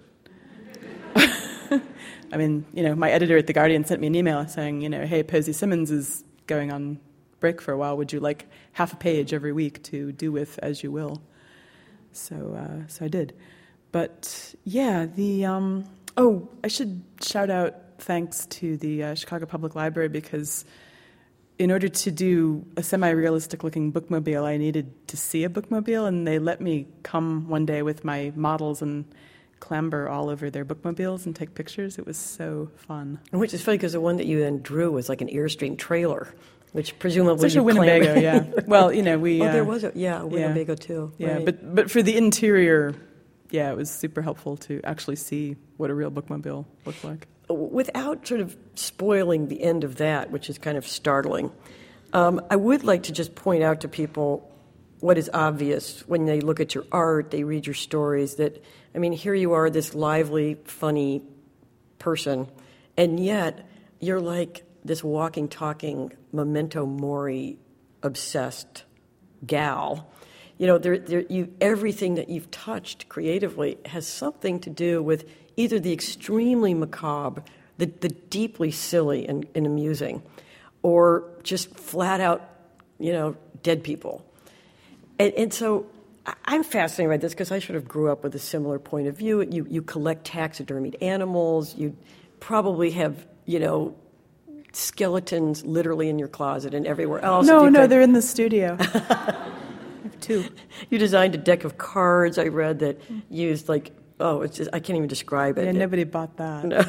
I mean, you know, my editor at the Guardian sent me an email saying, you know, hey, Posey Simmons is going on break for a while. Would you like half a page every week to do with as you will? So, uh, so I did. But yeah, the um, oh, I should shout out thanks to the uh, Chicago Public Library, because in order to do a semi-realistic looking bookmobile, I needed to see a bookmobile, and they let me come one day with my models and clamber all over their bookmobiles and take pictures. It was so fun. Which is funny because the one that you then drew was like an Airstream trailer. which presumably Especially you claim- Winnebago, yeah. Well, you know, we... Oh, uh, there was a, yeah, Winnebago too. Yeah, right. but, but for the interior, yeah, it was super helpful to actually see what a real bookmobile looked like. Without sort of spoiling the end of that, which is kind of startling, um, I would like to just point out to people what is obvious when they look at your art, they read your stories, that, I mean, here you are, this lively, funny person, and yet you're like this walking, talking, memento mori obsessed gal. You know, there, there, you, everything that you've touched creatively has something to do with either the extremely macabre, the, the deeply silly and, and amusing, or just flat out, you know, dead people. And, and so I'm fascinated by this because I sort of grew up with a similar point of view. You, you collect taxidermied animals. You probably have, you know, skeletons literally in your closet and everywhere else. No, no, could. they're in the studio. I have two. You designed a deck of cards, I read, that used like, oh, it's just, I can't even describe it. Yeah, it, nobody bought that. No.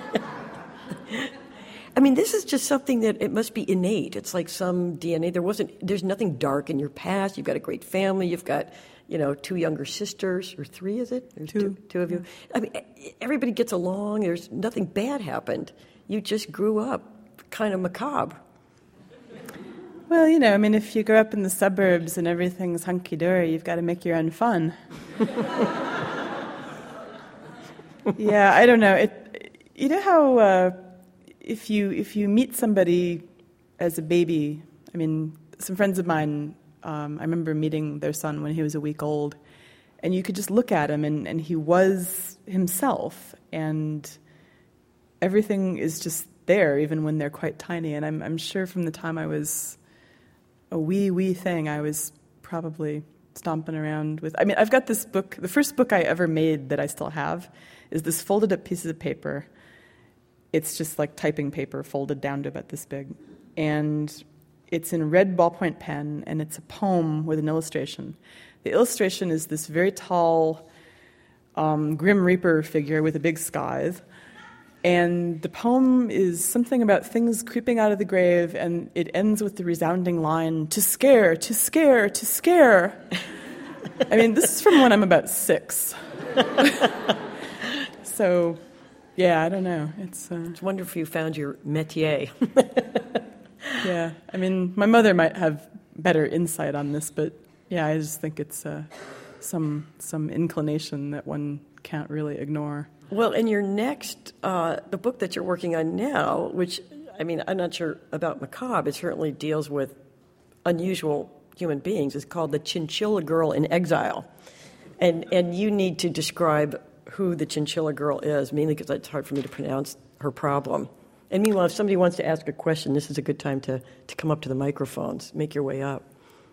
I mean, this is just something that it must be innate. It's like some D N A. There wasn't, there's nothing dark in your past. You've got a great family. You've got, you know, two younger sisters, or three, is it? There's two. two. Two of you. I mean, everybody gets along. There's nothing bad happened. You just grew up kind of macabre. Well, you know, I mean, if you grow up in the suburbs and everything's hunky-dory, you've got to make your own fun. Yeah, I don't know. It, you know how uh, if you if you meet somebody as a baby, I mean, some friends of mine, um, I remember meeting their son when he was a week old, and you could just look at him, and, and he was himself, and everything is just there, even when they're quite tiny. And I'm, I'm sure from the time I was a wee, wee thing, I was probably stomping around with... I mean, I've got this book. The first book I ever made that I still have is this folded up pieces of paper. It's just like typing paper folded down to about this big. And it's in red ballpoint pen, and it's a poem with an illustration. The illustration is this very tall um, Grim Reaper figure with a big scythe. And the poem is something about things creeping out of the grave, and it ends with the resounding line, "To scare, to scare, to scare." I mean, this is from when I'm about six. So, yeah, I don't know. It's, uh, It's wonderful you found your métier. yeah, I mean, my mother might have better insight on this, but yeah, I just think it's uh, some some inclination that one can't really ignore. Well, in your next, uh, the book that you're working on now, which, I mean, I'm not sure about macabre, it certainly deals with unusual human beings, is called The Chinchilla Girl in Exile. And and you need to describe who the Chinchilla Girl is, mainly because it's hard for me to pronounce her problem. And meanwhile, if somebody wants to ask a question, this is a good time to, to come up to the microphones. Make your way up.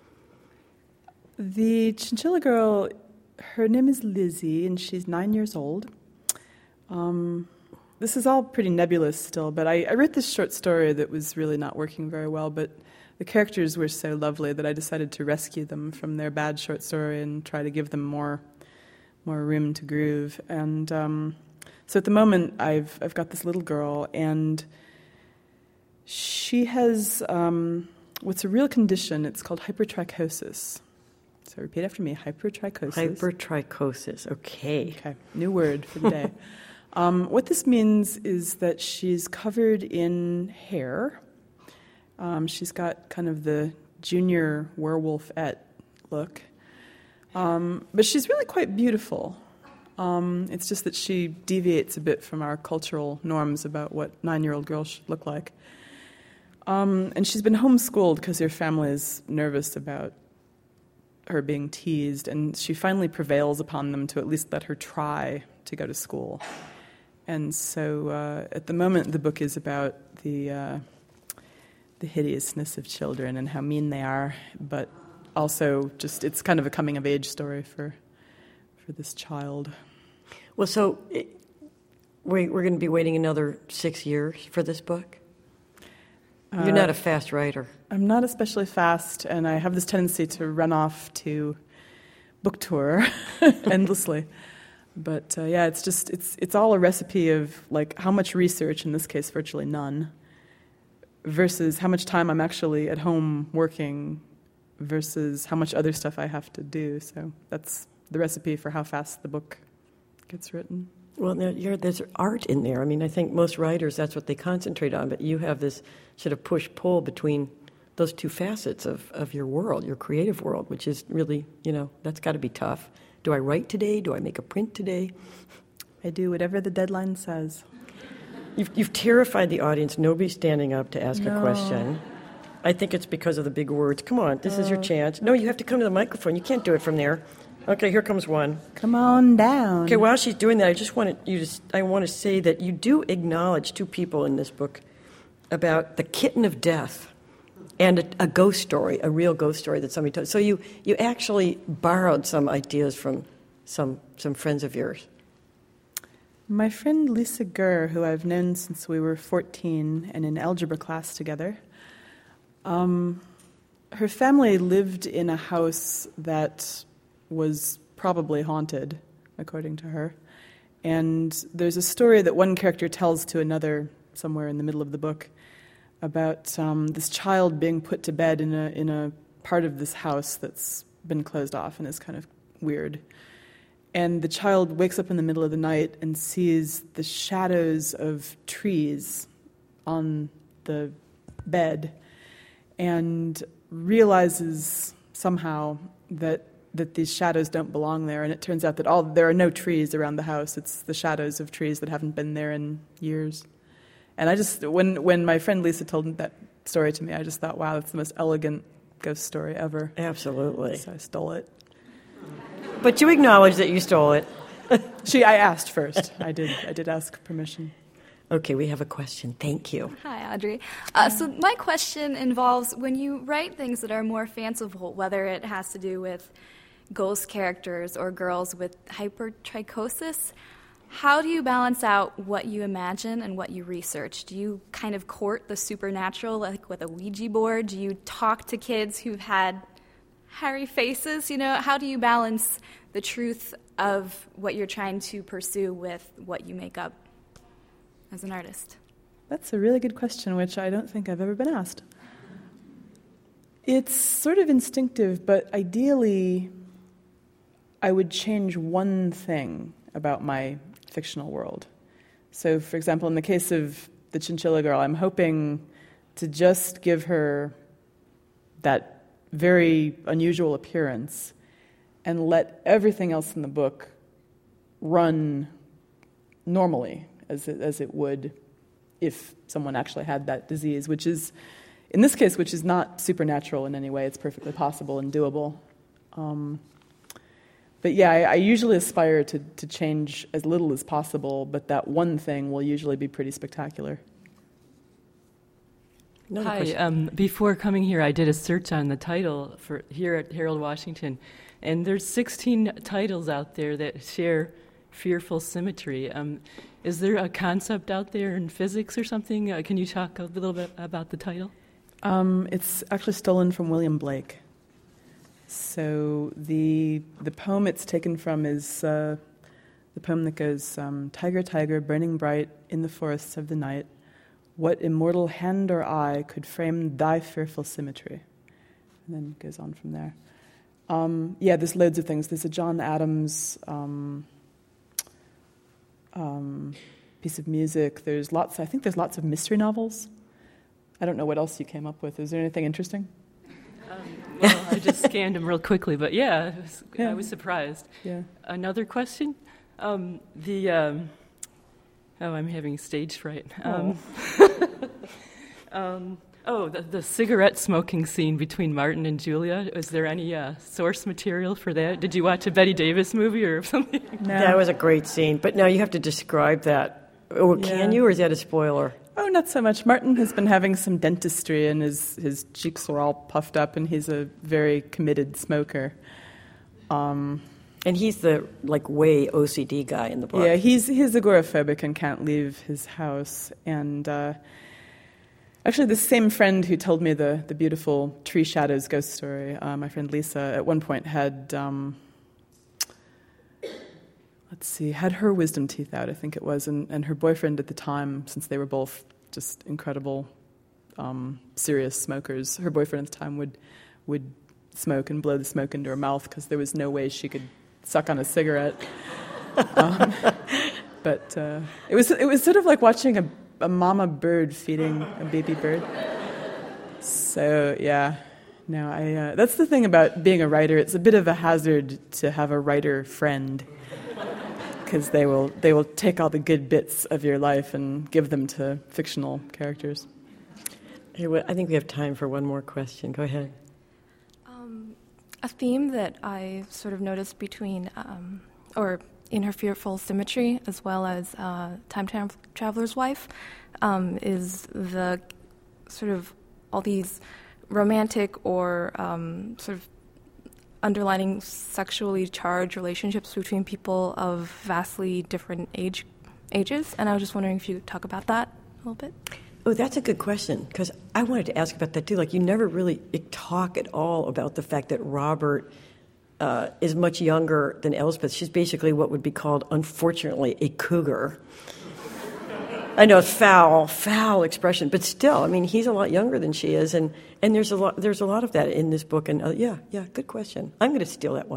The Chinchilla Girl, her name is Lizzie, and she's nine years old. Um, this is all pretty nebulous still, but I, I wrote this short story that was really not working very well, but the characters were so lovely that I decided to rescue them from their bad short story and try to give them more more room to groove. And um, so at the moment, I've I've got this little girl, and she has um, what's a real condition. It's called hypertrichosis. So repeat after me, hypertrichosis. Hypertrichosis, okay. Okay, new word for the day. Um, what this means is that she's covered in hair. Um, she's got kind of the junior werewolf-ette look. Um, but she's really quite beautiful. Um, it's just that she deviates a bit from our cultural norms about what nine-year-old girls should look like. Um, and she's been homeschooled because her family is nervous about her being teased, and she finally prevails upon them to at least let her try to go to school. And so uh, at the moment, the book is about the uh, the hideousness of children and how mean they are, but also just it's kind of a coming-of-age story for for this child. Well, so it, we, we're going to be waiting another six years for this book? You're not a fast writer. I'm not especially fast, and I have this tendency to run off to book tour endlessly. But uh, yeah, it's just it's it's all a recipe of like how much research, in this case virtually none, versus how much time I'm actually at home working versus how much other stuff I have to do. So that's the recipe for how fast the book gets written. Well, there, you're, there's art in there. I mean, I think most writers, that's what they concentrate on, but you have this sort of push-pull between those two facets of, of your world, your creative world, which is really, you know, that's got to be tough. Do I write today? Do I make a print today? I do whatever the deadline says. You've, you've terrified the audience. Nobody's standing up to ask No. a question. I think it's because of the big words. Come on, this uh, is your chance. No, you have to come to the microphone. You can't do it from there. Okay, here comes one. Come on down. Okay, while she's doing that, I just wanted you to, I want to say that you do acknowledge two people in this book about the kitten of death and a, a ghost story, a real ghost story that somebody told. So you, you actually borrowed some ideas from some some friends of yours. My friend Lisa Gurr, who I've known since we were fourteen and in algebra class together, um, her family lived in a house that was probably haunted, according to her. And there's a story that one character tells to another somewhere in the middle of the book about um, this child being put to bed in a in a part of this house that's been closed off and is kind of weird. And the child wakes up in the middle of the night and sees the shadows of trees on the bed and realizes somehow that that these shadows don't belong there. And it turns out that all there are no trees around the house. It's the shadows of trees that haven't been there in years. And I just, when when my friend Lisa told that story to me, I just thought, wow, that's the most elegant ghost story ever. Absolutely. So I stole it. But you acknowledge that you stole it. She, I asked first. I did. I did ask permission. Okay, we have a question. Thank you. Hi, Audrey. Uh, so my question involves when you write things that are more fanciful, whether it has to do with ghost characters or girls with hypertrichosis, how do you balance out what you imagine and what you research? Do you kind of court the supernatural, like with a Ouija board? Do you talk to kids who've had hairy faces? You know, how do you balance the truth of what you're trying to pursue with what you make up as an artist? That's a really good question, which I don't think I've ever been asked. It's sort of instinctive, but ideally, I would change one thing about my fictional world. So, for example, in the case of the Chinchilla Girl, I'm hoping to just give her that very unusual appearance and let everything else in the book run normally, as it, as it would if someone actually had that disease, which is, in this case, which is not supernatural in any way. It's perfectly possible and doable. Um, but yeah, I, I usually aspire to, to change as little as possible, but that one thing will usually be pretty spectacular. Another Hi, question. um, before coming here, I did a search on the title for here at Harold Washington, and there's sixteen titles out there that share fearful symmetry. Um, is there a concept out there in physics or something? Uh, can you talk a little bit about the title? Um, it's actually stolen from William Blake. So the the poem it's taken from is uh, the poem that goes, um, Tiger, tiger, burning bright in the forests of the night, what immortal hand or eye could frame thy fearful symmetry? And then it goes on from there. Um, yeah, there's loads of things. There's a John Adams um, um, piece of music. There's lots, I think there's lots of mystery novels. I don't know what else you came up with. Is there anything interesting? Um, well, I just scanned them real quickly, but yeah, I was, Yeah. I was surprised. Yeah. Another question? Um, the um, oh, I'm having stage fright. Um, um, oh, the, the cigarette smoking scene between Martin and Julia. Was there any uh, source material for that? Did you watch a Betty Davis movie or something? No. That was a great scene, but now you have to describe that. Or can Yeah. you, or is that a spoiler? Oh, not so much. Martin has been having some dentistry, and his, his cheeks are all puffed up, and he's a very committed smoker. Um, And he's the, like, way O C D guy in the book. yeah, he's he's agoraphobic and can't leave his house. And uh, actually, the same friend who told me the, the beautiful Tree Shadows ghost story, uh, my friend Lisa, at one point had... Um, Let's see, had her wisdom teeth out, I think it was, and, and her boyfriend at the time, since they were both just incredible um, serious smokers. Her boyfriend at the time would would smoke and blow the smoke into her mouth because there was no way she could suck on a cigarette. um, but uh, it was it was sort of like watching a, a mama bird feeding a baby bird. So yeah, no, I. Uh, that's the thing about being a writer. It's a bit of a hazard to have a writer friend, because they will they will take all the good bits of your life and give them to fictional characters. Hey, well, I think we have time for one more question. Go ahead. Um, a theme that I sort of noticed between, um, or in Her Fearful Symmetry, as well as uh, Time Tra- Traveler's Wife, um, is the sort of all these romantic or um, sort of underlining sexually charged relationships between people of vastly different age ages. And I was just wondering if you could talk about that a little bit. Oh, that's a good question, because I wanted to ask about that too. Like, you never really talk at all about the fact that Robert uh, is much younger than Elspeth. She's basically what would be called, unfortunately, a cougar. I know, foul, foul expression, but still, I mean, he's a lot younger than she is, and, and there's a lot there's a lot of that in this book. And uh, yeah, yeah, good question. I'm going to steal that one.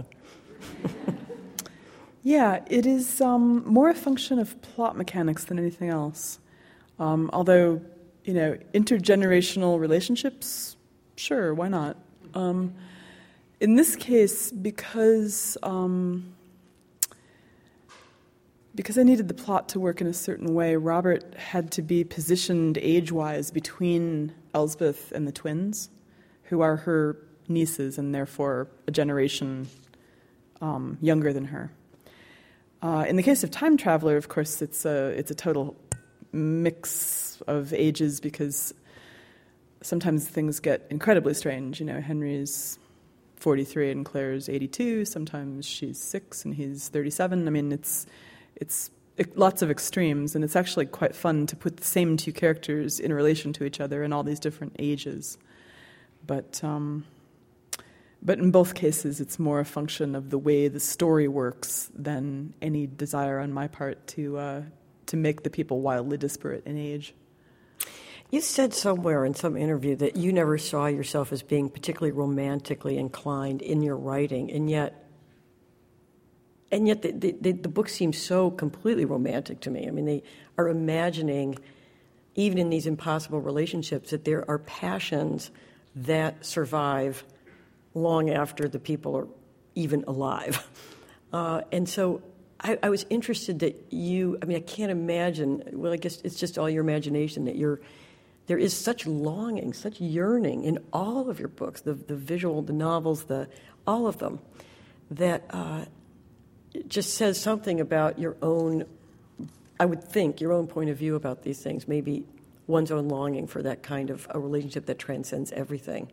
Yeah, it is um, more a function of plot mechanics than anything else. Um, although, you know, intergenerational relationships, sure, why not? Um, in this case, because um, because I needed the plot to work in a certain way, Robert had to be positioned age-wise between Elspeth and the twins, who are her nieces and therefore a generation um, younger than her. Uh, in the case of Time Traveler, of course, it's a it's a total mix of ages, because sometimes things get incredibly strange. You know, Henry's forty-three and Claire's eighty-two. Sometimes she's six and he's thirty-seven. I mean, it's it's it, lots of extremes, and it's actually quite fun to put the same two characters in relation to each other in all these different ages. But um, but in both cases, it's more a function of the way the story works than any desire on my part to uh, to make the people wildly disparate in age. You said somewhere in some interview that you never saw yourself as being particularly romantically inclined in your writing, and yet, and yet the, the, the book seems so completely romantic to me. I mean, they are imagining, even in these impossible relationships, that there are passions that survive long after the people are even alive. Uh, and so I, I was interested that you, I mean, I can't imagine, well, I guess it's just all your imagination, that you're, there is such longing, such yearning in all of your books, the, the visual, the novels, the all of them, that uh, it just says something about your own, I would think, your own point of view about these things, maybe one's own longing for that kind of a relationship that transcends everything.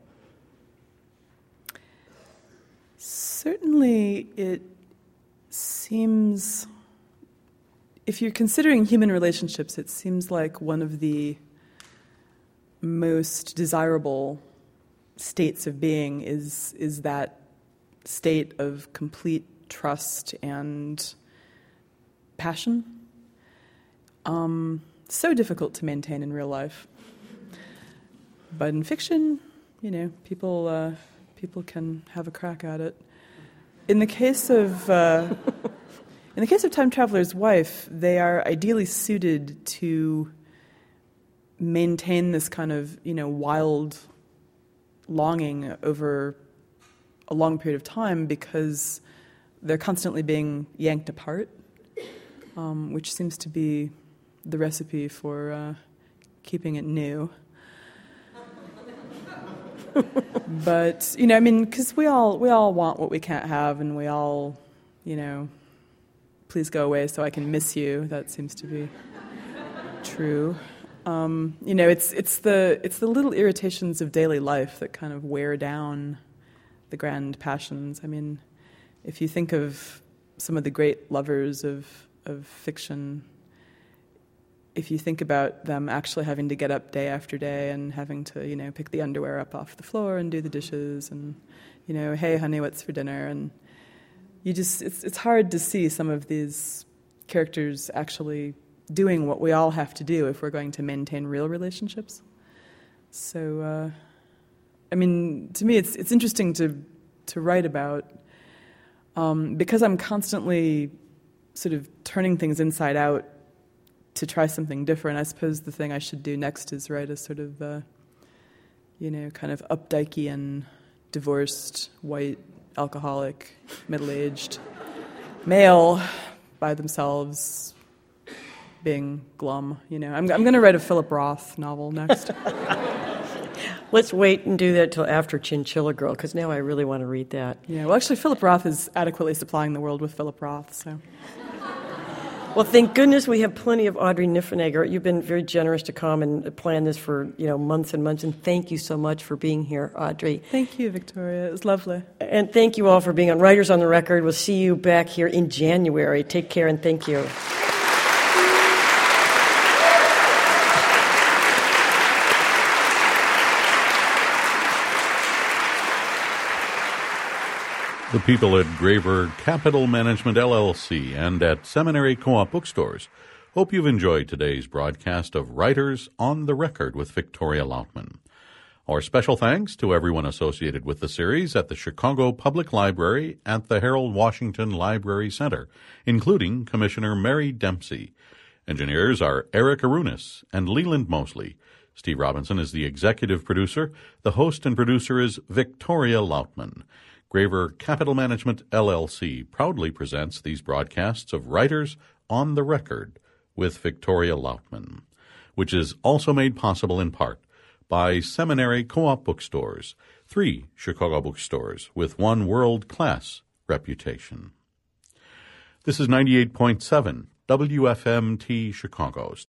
Certainly, it seems, if you're considering human relationships, it seems like one of the most desirable states of being is is that state of complete trust and passion. Um, so difficult to maintain in real life, but in fiction, you know, people uh, people can have a crack at it. In the case of uh, in the case of Time Traveler's Wife, they are ideally suited to maintain this kind of, you know, wild longing over a long period of time, because they're constantly being yanked apart, um, which seems to be the recipe for uh, keeping it new. But, you know, I mean, because we all we all want what we can't have, and we all, you know, please go away so I can miss you. That seems to be true. Um, you know, it's it's the it's the little irritations of daily life that kind of wear down the grand passions. I mean, if you think of some of the great lovers of of fiction, if you think about them actually having to get up day after day and having to, you know, pick the underwear up off the floor and do the dishes and, you know, hey, honey, what's for dinner? And you just, it's it's hard to see some of these characters actually doing what we all have to do if we're going to maintain real relationships. So, uh, I mean, to me, it's it's interesting to to write about um, because I'm constantly sort of turning things inside out to try something different. I suppose the thing I should do next is write a sort of, uh, you know, kind of Updikean, divorced, white, alcoholic, middle-aged male by themselves, being glum. You know, I'm I'm going to write a Philip Roth novel next. Let's wait and do that till after Chinchilla Girl, because now I really want to read that. Yeah, well, actually, Philip Roth is adequately supplying the world with Philip Roth, so. Well, thank goodness we have plenty of Audrey Niffenegger. You've been very generous to come and plan this for, you know, months and months, and thank you so much for being here, Audrey. Thank you, Victoria. It was lovely. And thank you all for being on Writers on the Record. We'll see you back here in January. Take care and thank you. The people at Graver Capital Management, L L C, and at Seminary Co-op Bookstores hope you've enjoyed today's broadcast of Writers on the Record with Victoria Lautman. Our special thanks to everyone associated with the series at the Chicago Public Library at the Harold Washington Library Center, including Commissioner Mary Dempsey. Engineers are Eric Arunas and Leland Mosley. Steve Robinson is the executive producer. The host and producer is Victoria Lautman. Graver Capital Management, L L C, proudly presents these broadcasts of Writers on the Record with Victoria Lautman, which is also made possible in part by Seminary Co-op Bookstores, three Chicago bookstores with one world-class reputation. This is ninety-eight point seven W F M T Chicago.